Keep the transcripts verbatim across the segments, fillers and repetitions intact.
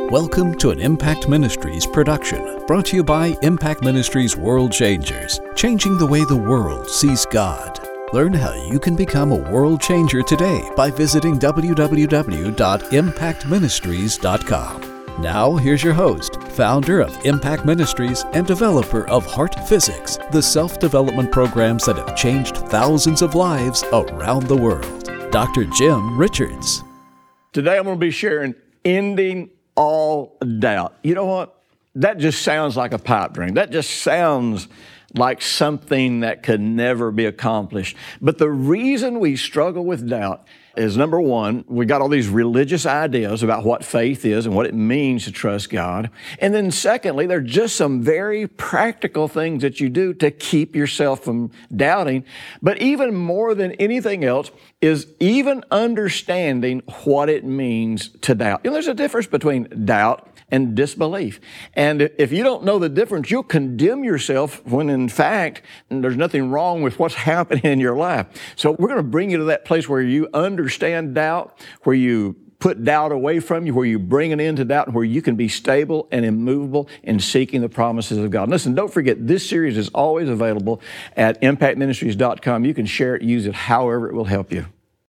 Welcome to an Impact Ministries production, brought to you by Impact Ministries World Changers, changing the way the world sees God. Learn how you can become a world changer today by visiting w w w dot impact ministries dot com. Now, here's your host, founder of Impact Ministries and developer of Heart Physics, the self-development programs that have changed thousands of lives around the world, Doctor Jim Richards. Today, I'm going to be sharing ending all doubt. You know what? That just sounds like a pipe dream. That just sounds like something that could never be accomplished. But the reason we struggle with doubt is, number one, we got all these religious ideas about what faith is and what it means to trust God. And then secondly, there are just some very practical things that you do to keep yourself from doubting. But even more than anything else is even understanding what it means to doubt. You know, there's a difference between doubt and disbelief. And if you don't know the difference, you'll condemn yourself when in fact there's nothing wrong with what's happening in your life. So we're going to bring you to that place where you understand doubt, where you put doubt away from you, where you bring it into doubt, and where you can be stable and immovable in seeking the promises of God. And listen, don't forget, this series is always available at impact ministries dot com. You can share it, use it however it will help you.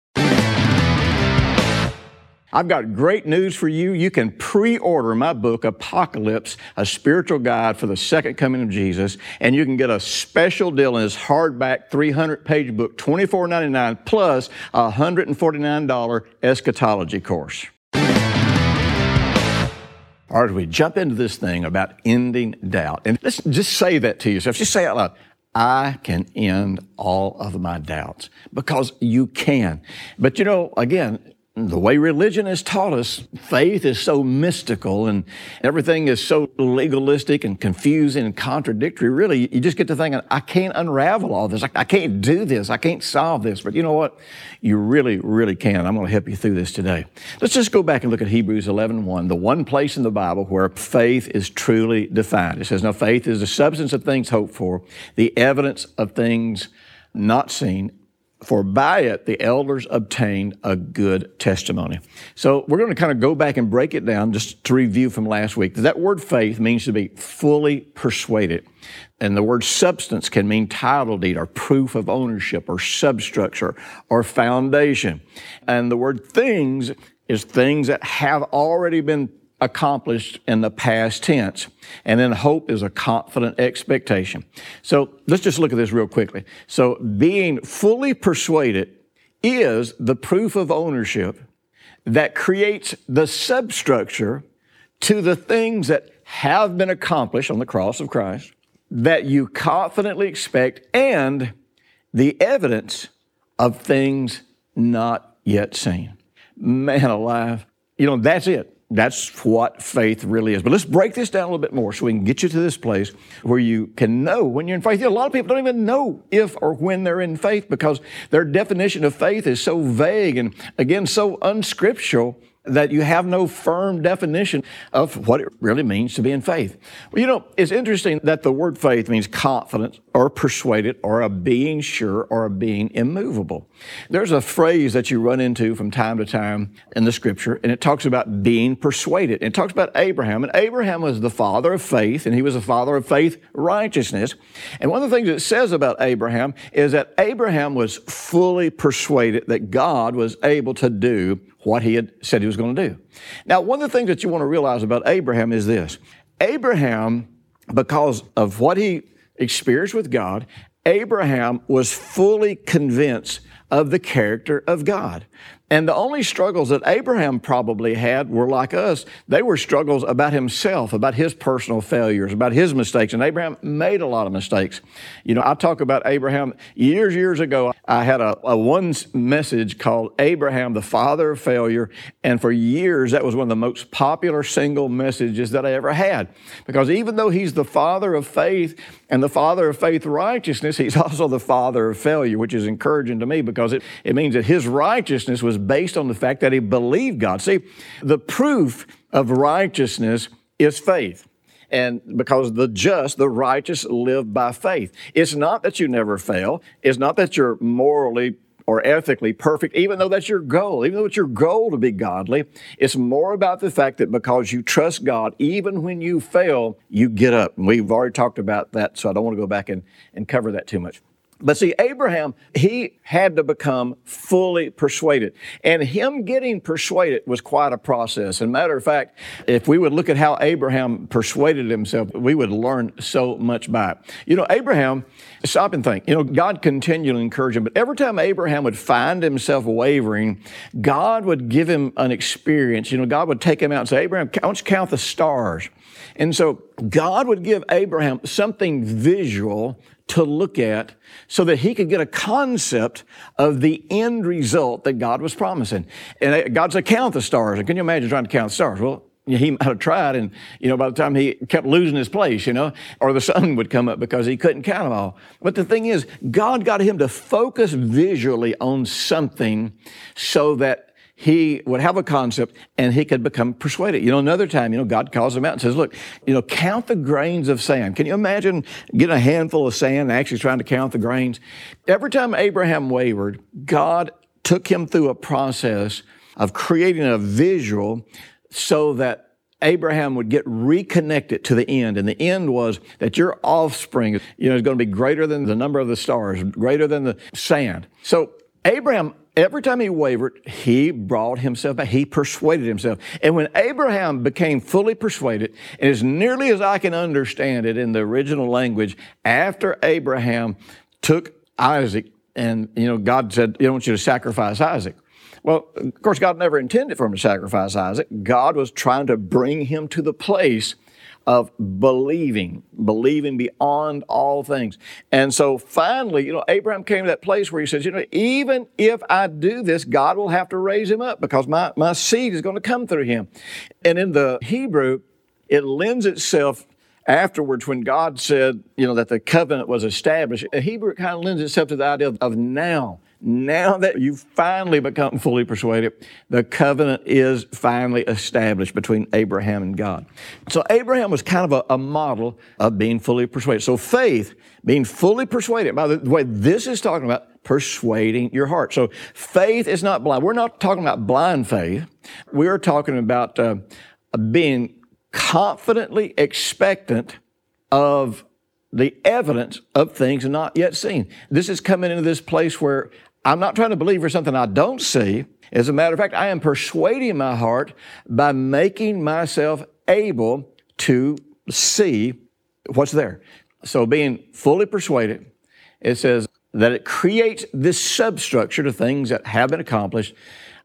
I've got great news for you. You can pre-order my book, Apocalypse, A Spiritual Guide for the Second Coming of Jesus, and you can get a special deal in this hardback three hundred page book, twenty-four ninety-nine, plus a one hundred forty-nine dollars eschatology course. All right, we jump into this thing about ending doubt. And let's just say that to yourself. Just say it out loud. I can end all of my doubts, because you can. But you know, again, the way religion has taught us, faith is so mystical and everything is so legalistic and confusing and contradictory. Really, you just get to thinking, I can't unravel all this. I, I can't do this. I can't solve this. But you know what? You really, really can. I'm going to help you through this today. Let's just go back and look at Hebrews eleven one, the one place in the Bible where faith is truly defined. It says, now faith is the substance of things hoped for, the evidence of things not seen, for by it the elders obtained a good testimony. So we're going to kind of go back and break it down just to review from last week. That word faith means to be fully persuaded. And the word substance can mean title deed or proof of ownership or substructure or foundation. And the word things is things that have already been accomplished in the past tense. And then hope is a confident expectation. So let's just look at this real quickly. So being fully persuaded is the proof of ownership that creates the substructure to the things that have been accomplished on the cross of Christ, that you confidently expect, and the evidence of things not yet seen. Man alive. You know, that's it. That's what faith really is. But let's break this down a little bit more so we can get you to this place where you can know when you're in faith. You know, a lot of people don't even know if or when they're in faith because their definition of faith is so vague and, again, so unscriptural that you have no firm definition of what it really means to be in faith. Well, you know, it's interesting that the word faith means confident or persuaded or a being sure or a being immovable. There's a phrase that you run into from time to time in the scripture, and it talks about being persuaded. And it talks about Abraham, and Abraham was the father of faith, and he was the father of faith righteousness. And one of the things it says about Abraham is that Abraham was fully persuaded that God was able to do what he had said he was going to do. Now, one of the things that you want to realize about Abraham is this. Abraham, because of what he experienced with God, Abraham was fully convinced of the character of God. And the only struggles that Abraham probably had were like us. They were struggles about himself, about his personal failures, about his mistakes. And Abraham made a lot of mistakes. You know, I talk about Abraham years, years ago. I had a, a one message called Abraham, the Father of Failure. And for years, that was one of the most popular single messages that I ever had. Because even though he's the father of faith and the father of faith righteousness, he's also the father of failure, which is encouraging to me because it, it means that his righteousness was based on the fact that he believed God. See, the proof of righteousness is faith. And because the just, the righteous, live by faith. It's not that you never fail. It's not that you're morally or ethically perfect, even though that's your goal, even though it's your goal to be godly. It's more about the fact that because you trust God, even when you fail, you get up. And we've already talked about that, so I don't want to go back and, and cover that too much. But see, Abraham, he had to become fully persuaded. And him getting persuaded was quite a process. And matter of fact, if we would look at how Abraham persuaded himself, we would learn so much by it. You know, Abraham, stop and think, you know, God continually encouraged him. But every time Abraham would find himself wavering, God would give him an experience. You know, God would take him out and say, Abraham, I want you to count the stars. And so God would give Abraham something visual to look at so that he could get a concept of the end result that God was promising. And God said, count the stars. And can you imagine trying to count the stars? Well, he might have tried, and, you know, by the time he kept losing his place, you know, or the sun would come up because he couldn't count them all. But the thing is, God got him to focus visually on something so that he would have a concept and he could become persuaded. You know, another time, you know, God calls him out and says, look, you know, count the grains of sand. Can you imagine getting a handful of sand and actually trying to count the grains? Every time Abraham wavered, God took him through a process of creating a visual so that Abraham would get reconnected to the end. And the end was that your offspring, you know, is going to be greater than the number of the stars, greater than the sand. So Abraham, every time he wavered, he brought himself back. He persuaded himself. And when Abraham became fully persuaded, and as nearly as I can understand it in the original language, after Abraham took Isaac, and, you know, God said, I want you to sacrifice Isaac. Well, of course, God never intended for him to sacrifice Isaac. God was trying to bring him to the place of believing, believing beyond all things. And so finally, you know, Abraham came to that place where he says, you know, even if I do this, God will have to raise him up because my, my seed is going to come through him. And in the Hebrew, it lends itself afterwards when God said, you know, that the covenant was established. In Hebrew, it kind of lends itself to the idea of, of now. Now that you've finally become fully persuaded, the covenant is finally established between Abraham and God. So Abraham was kind of a, a model of being fully persuaded. So faith, being fully persuaded, by the way, this is talking about persuading your heart. So faith is not blind. We're not talking about blind faith. We're talking about uh, being confidently expectant of the evidence of things not yet seen. This is coming into this place where I'm not trying to believe for something I don't see. As a matter of fact, I am persuading my heart by making myself able to see what's there. So being fully persuaded, it says that it creates this substructure to things that have been accomplished,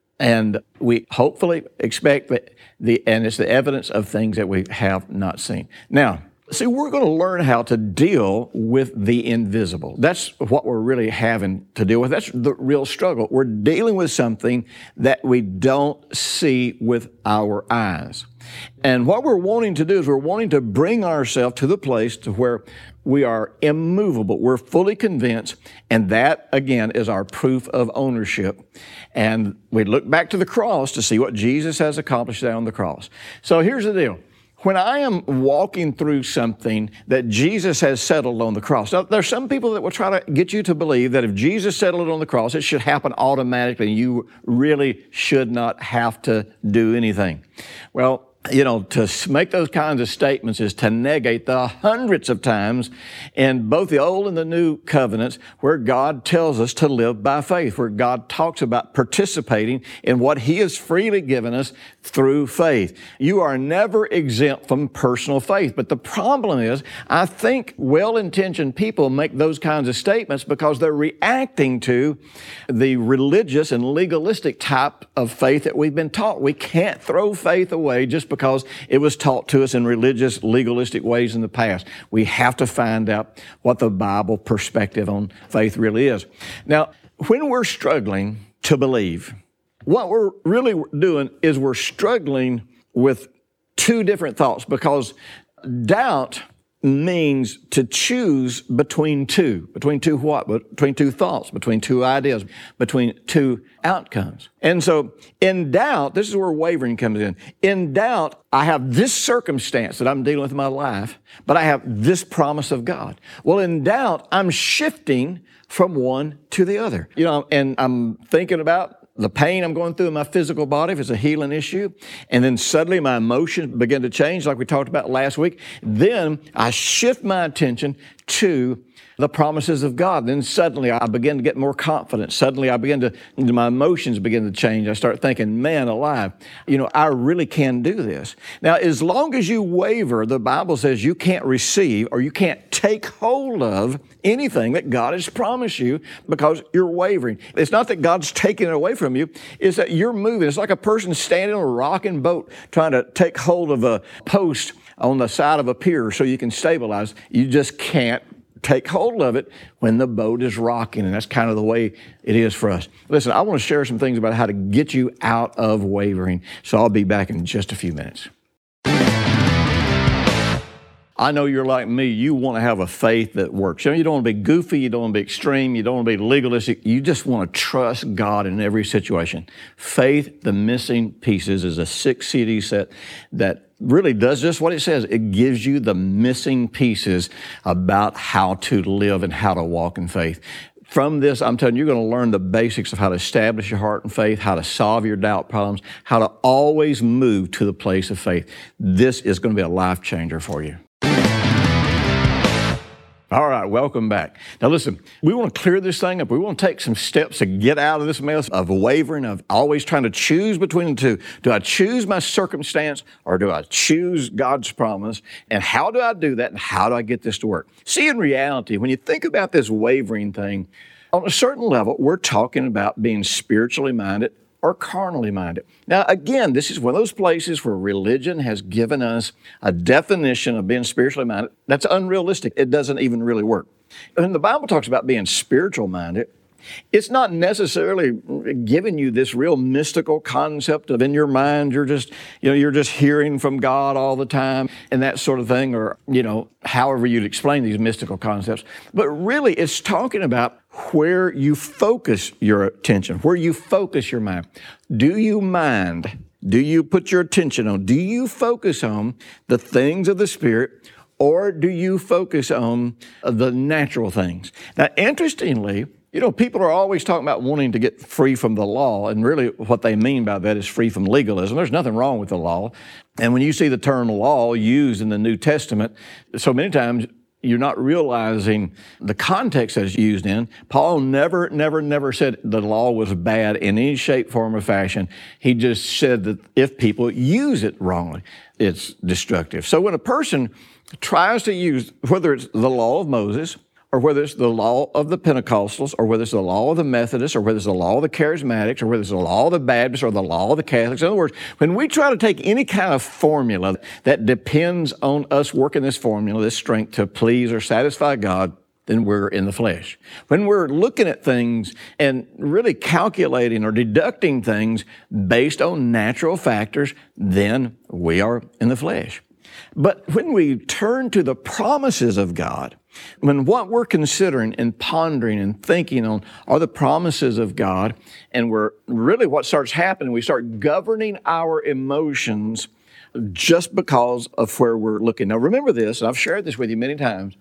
and we hopefully expect that the, and it's the evidence of things that we have not seen. Now, see, we're going to learn how to deal with the invisible. That's what we're really having to deal with. That's the real struggle. We're dealing with something that we don't see with our eyes. And what we're wanting to do is we're wanting to bring ourselves to the place to where we are immovable. We're fully convinced, and that, again, is our proof of ownership. And we look back to the cross to see what Jesus has accomplished there on the cross. So here's the deal. When I am walking through something that Jesus has settled on the cross, now there's some people that will try to get you to believe that if Jesus settled it on the cross, it should happen automatically and you really should not have to do anything. Well, you know, to make those kinds of statements is to negate the hundreds of times in both the Old and the New covenants where God tells us to live by faith, where God talks about participating in what He has freely given us through faith. You are never exempt from personal faith. But the problem is, I think well-intentioned people make those kinds of statements because they're reacting to the religious and legalistic type of faith that we've been taught. We can't throw faith away just because it was taught to us in religious, legalistic ways in the past. We have to find out what the Bible perspective on faith really is. Now, when we're struggling to believe, what we're really doing is we're struggling with two different thoughts, because doubt means to choose between two. Between two what? Between two thoughts, between two ideas, between two outcomes. And so in doubt, this is where wavering comes in. In doubt, I have this circumstance that I'm dealing with in my life, but I have this promise of God. Well, in doubt, I'm shifting from one to the other. You know, and I'm thinking about the pain I'm going through in my physical body, if it's a healing issue, and then suddenly my emotions begin to change like we talked about last week. Then I shift my attention to the promises of God. Then suddenly I begin to get more confident. Suddenly I begin to, my emotions begin to change. I start thinking, man alive, you know, I really can do this. Now, as long as you waver, the Bible says you can't receive or you can't take hold of anything that God has promised you because you're wavering. It's not that God's taking it away from you. It's that you're moving. It's like a person standing on a rocking boat trying to take hold of a post on the side of a pier so you can stabilize. You just can't take hold of it when the boat is rocking, and that's kind of the way it is for us. Listen, I want to share some things about how to get you out of wavering, so I'll be back in just a few minutes. I know you're like me. You want to have a faith that works. You know, you don't want to be goofy. You don't want to be extreme. You don't want to be legalistic. You just want to trust God in every situation. Faith, the Missing Pieces, is a six C D set that really does just what it says. It gives you the missing pieces about how to live and how to walk in faith. From this, I'm telling you, you're going to learn the basics of how to establish your heart in faith, how to solve your doubt problems, how to always move to the place of faith. This is going to be a life changer for you. All right, welcome back. Now listen, we want to clear this thing up. We want to take some steps to get out of this mess of wavering, of always trying to choose between the two. Do I choose my circumstance or do I choose God's promise? And how do I do that? And how do I get this to work? See, in reality, when you think about this wavering thing, on a certain level, we're talking about being spiritually minded or carnally minded. Now, again, this is one of those places where religion has given us a definition of being spiritually minded that's unrealistic. It doesn't even really work. When the Bible talks about being spiritual minded, it's not necessarily giving you this real mystical concept of in your mind, you're just, you know, you're just hearing from God all the time and that sort of thing, or, you know, however you'd explain these mystical concepts. But really, it's talking about where you focus your attention, where you focus your mind. Do you mind? Do you put your attention on? Do you focus on the things of the Spirit, or do you focus on the natural things? Now, interestingly, you know, people are always talking about wanting to get free from the law, and really what they mean by that is free from legalism. There's nothing wrong with the law. And when you see the term law used in the New Testament, so many times you're not realizing the context that it's used in. Paul never, never, never said the law was bad in any shape, form, or fashion. He just said that if people use it wrongly, it's destructive. So when a person tries to use, whether it's the law of Moses, or whether it's the law of the Pentecostals, or whether it's the law of the Methodists, or whether it's the law of the Charismatics, or whether it's the law of the Baptists, or the law of the Catholics. In other words, when we try to take any kind of formula that depends on us working this formula, this strength to please or satisfy God, then we're in the flesh. When we're looking at things and really calculating or deducting things based on natural factors, then we are in the flesh. But when we turn to the promises of God, when what we're considering and pondering and thinking on are the promises of God, and we're really what starts happening, we start governing our emotions just because of where we're looking. Now remember this, and I've shared this with you many times,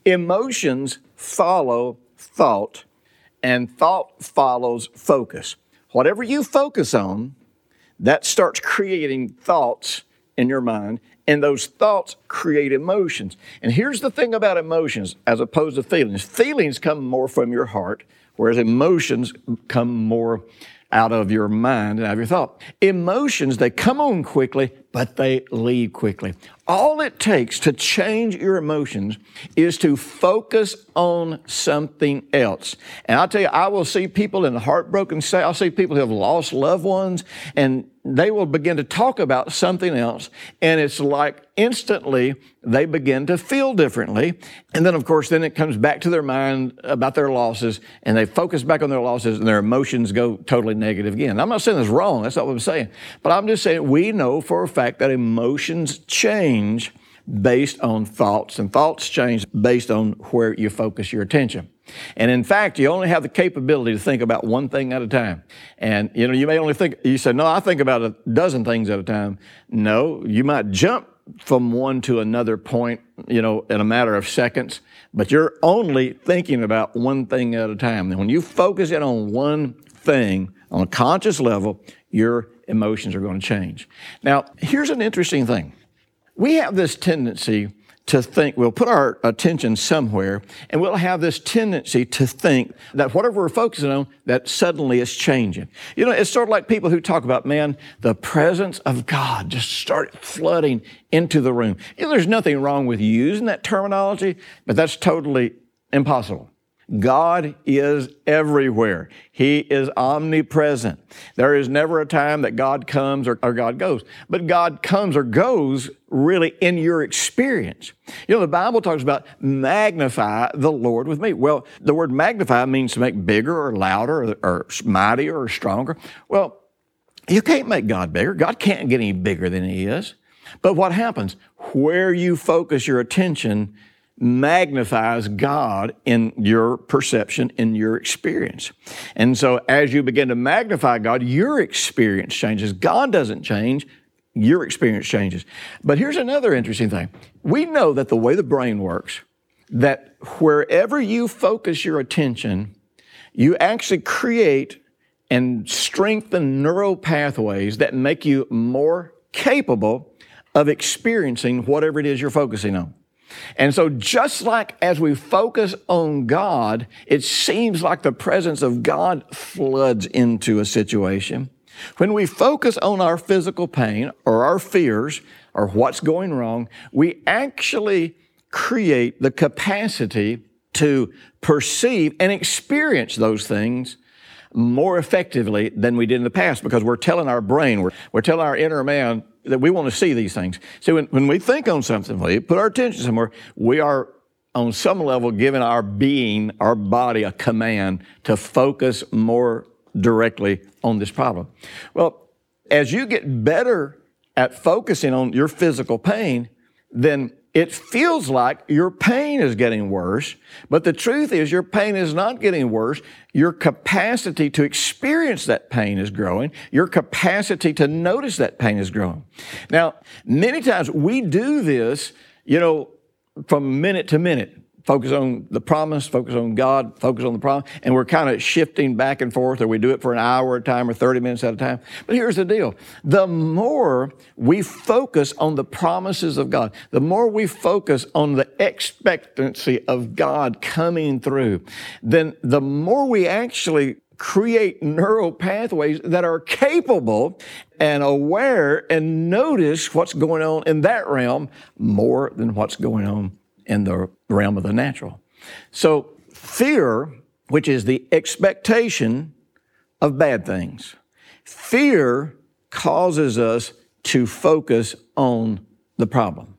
emotions follow thought, and thought follows focus. Whatever you focus on, that starts creating thoughts in your mind, and those thoughts create emotions. And here's the thing about emotions as opposed to feelings. Feelings come more from your heart, whereas emotions come more out of your mind and out of your thought. Emotions, they come on quickly, but they leave quickly. All it takes to change your emotions is to focus on something else. And I'll tell you, I will see people in a heartbroken state. I'll see people who have lost loved ones, and they will begin to talk about something else, and it's like instantly they begin to feel differently. And then, of course, then it comes back to their mind about their losses, and they focus back on their losses, and their emotions go totally negative again. I'm not saying that's wrong. That's not what I'm saying. But I'm just saying we know for a fact that emotions change based on thoughts, and thoughts change based on where you focus your attention. And in fact, you only have the capability to think about one thing at a time. And, you know, you may only think, you say, no, I think about a dozen things at a time. No, you might jump from one to another point, you know, in a matter of seconds, but you're only thinking about one thing at a time. And when you focus in on one thing on a conscious level, your emotions are going to change. Now, here's an interesting thing. We have this tendency to think, we'll put our attention somewhere, and we'll have this tendency to think that whatever we're focusing on, that suddenly is changing. You know, it's sort of like people who talk about, man, the presence of God just started flooding into the room. You know, there's nothing wrong with using that terminology, but that's totally impossible. God is everywhere. He is omnipresent. There is never a time that God comes or, or God goes. But God comes or goes really in your experience. You know, the Bible talks about magnify the Lord with me. Well, the word magnify means to make bigger or louder or, or mightier or stronger. Well, you can't make God bigger. God can't get any bigger than He is. But what happens? Where you focus your attention magnifies God in your perception, in your experience. And so as you begin to magnify God, your experience changes. God doesn't change, your experience changes. But here's another interesting thing. We know that the way the brain works, that wherever you focus your attention, you actually create and strengthen neural pathways that make you more capable of experiencing whatever it is you're focusing on. And so just like as we focus on God, it seems like the presence of God floods into a situation. When we focus on our physical pain or our fears or what's going wrong, we actually create the capacity to perceive and experience those things more effectively than we did in the past, because we're telling our brain, we're, we're telling our inner man that we want to see these things. So when, when we think on something, we put our attention somewhere, we are on some level giving our being, our body, a command to focus more directly on this problem. Well, as you get better at focusing on your physical pain, then it feels like your pain is getting worse, but the truth is your pain is not getting worse. Your capacity to experience that pain is growing. Your capacity to notice that pain is growing. Now, many times we do this, you know, from minute to minute. Focus on the promise, focus on God, focus on the promise, and we're kind of shifting back and forth, or we do it for an hour at a time or thirty minutes at a time. But here's the deal. The more we focus on the promises of God, the more we focus on the expectancy of God coming through, then the more we actually create neural pathways that are capable and aware and notice what's going on in that realm more than what's going on in the realm of the natural. So fear, which is the expectation of bad things, fear causes us to focus on the problem.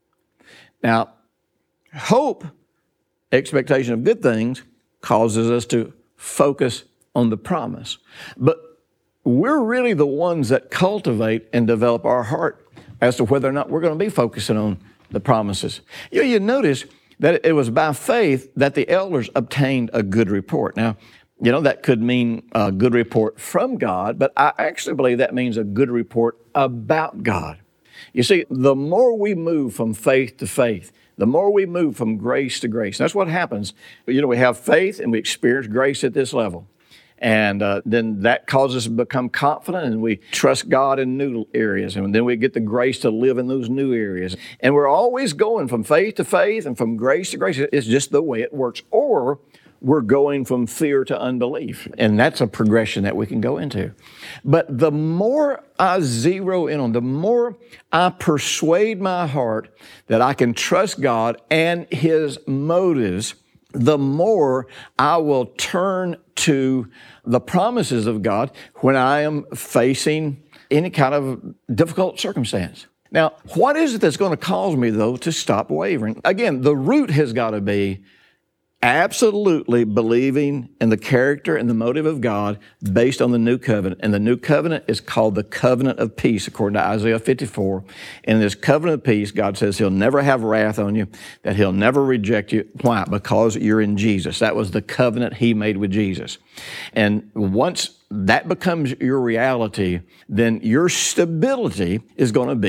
Now, hope, expectation of good things, causes us to focus on the promise. But we're really the ones that cultivate and develop our heart as to whether or not we're going to be focusing on the promises. You know, you notice that it was by faith that the elders obtained a good report. Now, you know, that could mean a good report from God, but I actually believe that means a good report about God. You see, the more we move from faith to faith, the more we move from grace to grace. That's what happens. You know, we have faith and we experience grace at this level. And uh, then that causes us to become confident, and we trust God in new areas. And then we get the grace to live in those new areas. And we're always going from faith to faith and from grace to grace. It's just the way it works. Or we're going from fear to unbelief. And that's a progression that we can go into. But the more I zero in on, the more I persuade my heart that I can trust God and His motives, the more I will turn to the promises of God when I am facing any kind of difficult circumstance. Now, what is it that's going to cause me, though, to stop wavering? Again, the root has got to be absolutely believing in the character and the motive of God based on the new covenant. And the new covenant is called the covenant of peace, according to Isaiah fifty-four. And in this covenant of peace, God says He'll never have wrath on you, that He'll never reject you. Why? Because you're in Jesus. That was the covenant He made with Jesus. And once that becomes your reality, then your stability is going to be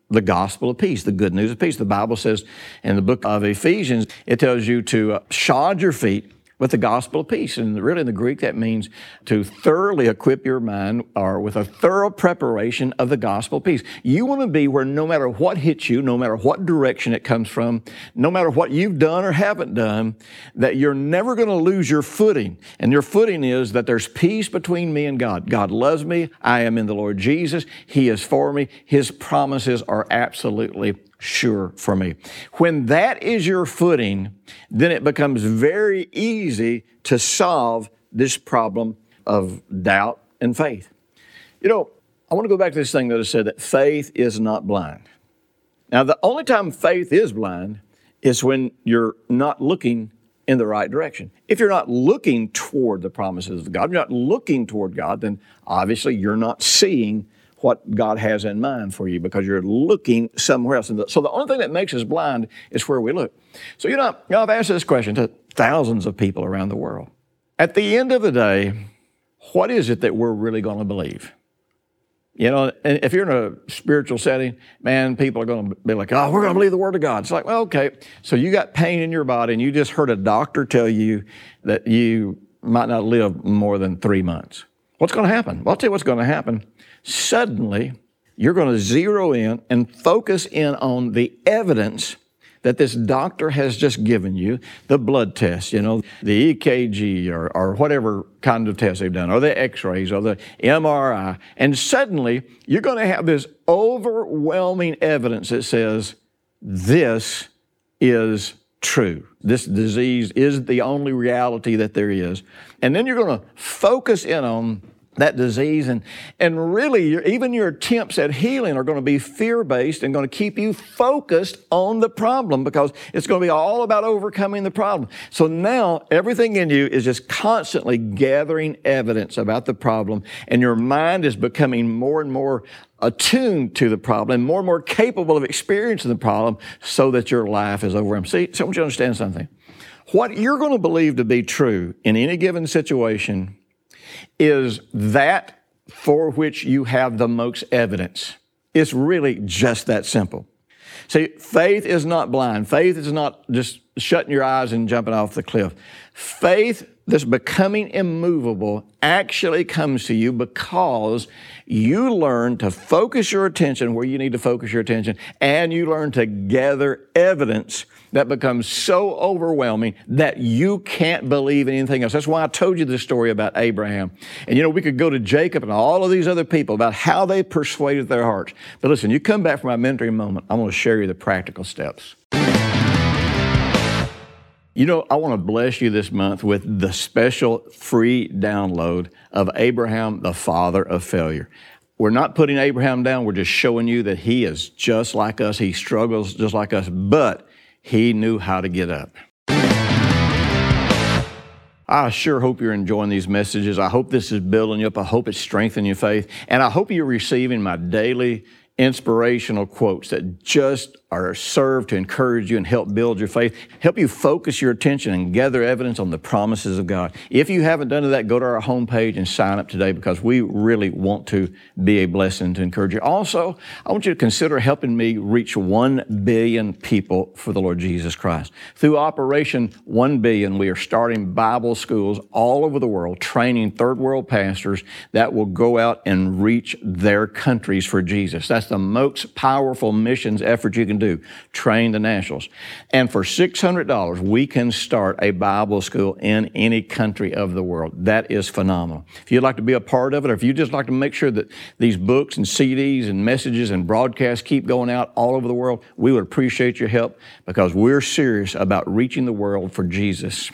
the gospel of peace, the good news of peace. The Bible says in the book of Ephesians, it tells you to uh, shod your feet with the gospel of peace. And really in the Greek, that means to thoroughly equip your mind or with a thorough preparation of the gospel of peace. You want to be where no matter what hits you, no matter what direction it comes from, no matter what you've done or haven't done, that you're never going to lose your footing. And your footing is that there's peace between me and God. God loves me. I am in the Lord Jesus. He is for me. His promises are absolutely sure for me. When that is your footing, then it becomes very easy to solve this problem of doubt and faith. You know, I want to go back to this thing that I said, that faith is not blind. Now, the only time faith is blind is when you're not looking in the right direction. If you're not looking toward the promises of God, you're not looking toward God, then obviously you're not seeing what God has in mind for you because you're looking somewhere else. And so the only thing that makes us blind is where we look. So, you know, you know, I've asked this question to thousands of people around the world. At the end of the day, what is it that we're really going to believe? You know, and if you're in a spiritual setting, man, people are going to be like, oh, we're going to believe the Word of God. It's like, well, okay. So you got pain in your body and you just heard a doctor tell you that you might not live more than three months. What's going to happen? Well, I'll tell you what's going to happen. Suddenly, you're going to zero in and focus in on the evidence that this doctor has just given you, the blood test, you know, the E K G or, or whatever kind of test they've done, or the x-rays or the M R I. And suddenly, you're going to have this overwhelming evidence that says, this is true. This disease is the only reality that there is. And then you're going to focus in on that disease, and, and really, your, even your attempts at healing are going to be fear-based and going to keep you focused on the problem because it's going to be all about overcoming the problem. So now, everything in you is just constantly gathering evidence about the problem, and your mind is becoming more and more attuned to the problem, more and more capable of experiencing the problem so that your life is overwhelmed. See, so I want you to understand something. What you're going to believe to be true in any given situation is that for which you have the most evidence. It's really just that simple. See, faith is not blind. Faith is not just shutting your eyes and jumping off the cliff. Faith that's becoming immovable actually comes to you because you learn to focus your attention where you need to focus your attention, and you learn to gather evidence that becomes so overwhelming that you can't believe anything else. That's why I told you this story about Abraham. And you know, we could go to Jacob and all of these other people about how they persuaded their hearts. But listen, you come back from my mentoring moment, I'm going to share you the practical steps. You know, I want to bless you this month with the special free download of Abraham, the father of failure. We're not putting Abraham down. We're just showing you that he is just like us. He struggles just like us, but he knew how to get up. I sure hope you're enjoying these messages. I hope this is building you up. I hope it's strengthening your faith. And I hope you're receiving my daily inspirational quotes that just are served to encourage you and help build your faith, help you focus your attention and gather evidence on the promises of God. If you haven't done that, go to our homepage and sign up today because we really want to be a blessing to encourage you. Also, I want you to consider helping me reach one billion people for the Lord Jesus Christ. Through Operation one billion, we are starting Bible schools all over the world, training third world pastors that will go out and reach their countries for Jesus. That's the most powerful missions effort you can do. Train the nationals. And for six hundred dollars, we can start a Bible school in any country of the world. That is phenomenal. If you'd like to be a part of it, or if you'd just like to make sure that these books and C Ds and messages and broadcasts keep going out all over the world, we would appreciate your help because we're serious about reaching the world for Jesus.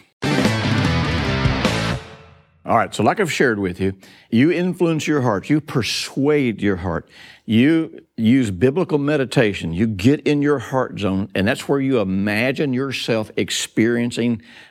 All right, so like I've shared with you, you influence your heart, you persuade your heart, you use biblical meditation, you get in your heart zone, and that's where you imagine yourself experiencing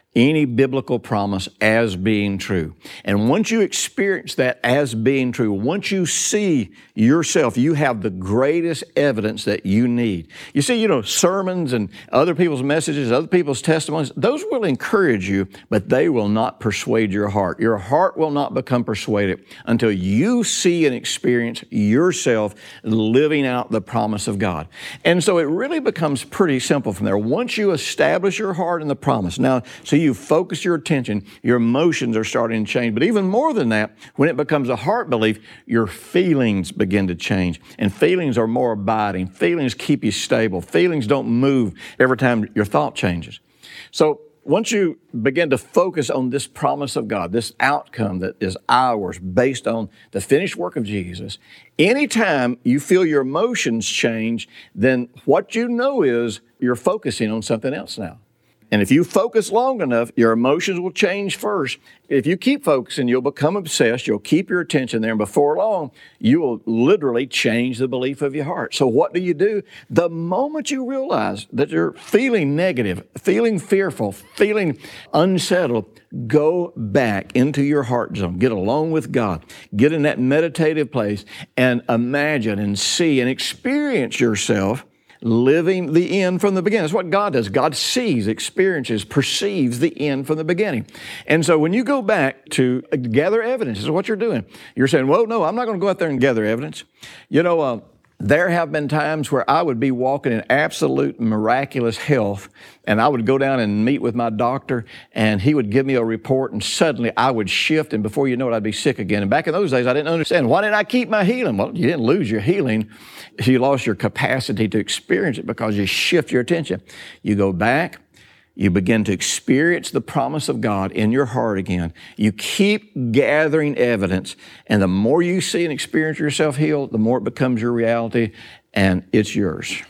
any biblical promise as being true. And once you experience that as being true, once you see yourself, you have the greatest evidence that you need. You see, you know, sermons and other people's messages, other people's testimonies, those will encourage you, but they will not persuade your heart. Your heart will not become persuaded until you see and experience yourself living out the promise of God. And so it really becomes pretty simple from there. Once you establish your heart in the promise, now, so you focus your attention, your emotions are starting to change. But even more than that, when it becomes a heart belief, your feelings begin to change. And feelings are more abiding. Feelings keep you stable. Feelings don't move every time your thought changes. So once you begin to focus on this promise of God, this outcome that is ours based on the finished work of Jesus, anytime you feel your emotions change, then what you know is you're focusing on something else now. And if you focus long enough, your emotions will change first. If you keep focusing, you'll become obsessed. You'll keep your attention there. And before long, you will literally change the belief of your heart. So what do you do? The moment you realize that you're feeling negative, feeling fearful, feeling unsettled, go back into your heart zone. Get alone with God. Get in that meditative place and imagine and see and experience yourself living the end from the beginning. That's what God does. God sees, experiences, perceives the end from the beginning. And so when you go back to gather evidence, this is what you're doing. You're saying, well, no, I'm not going to go out there and gather evidence. You know, uh, there have been times where I would be walking in absolute miraculous health, and I would go down and meet with my doctor, and he would give me a report, and suddenly I would shift, and before you know it, I'd be sick again. And back in those days, I didn't understand. Why didn't I keep my healing? Well, you didn't lose your healing. You lost your capacity to experience it because you shift your attention. You go back. You begin to experience the promise of God in your heart again. You keep gathering evidence, and the more you see and experience yourself healed, the more it becomes your reality, and it's yours.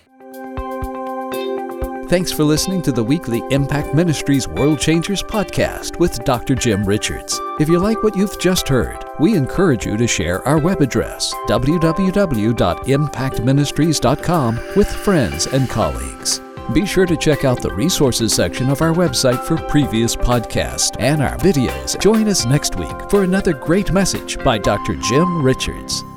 Thanks for listening to the weekly Impact Ministries World Changers podcast with Doctor Jim Richards. If you like what you've just heard, we encourage you to share our web address, w w w dot impact ministries dot com, with friends and colleagues. Be sure to check out the resources section of our website for previous podcasts and our videos. Join us next week for another great message by Doctor Jim Richards.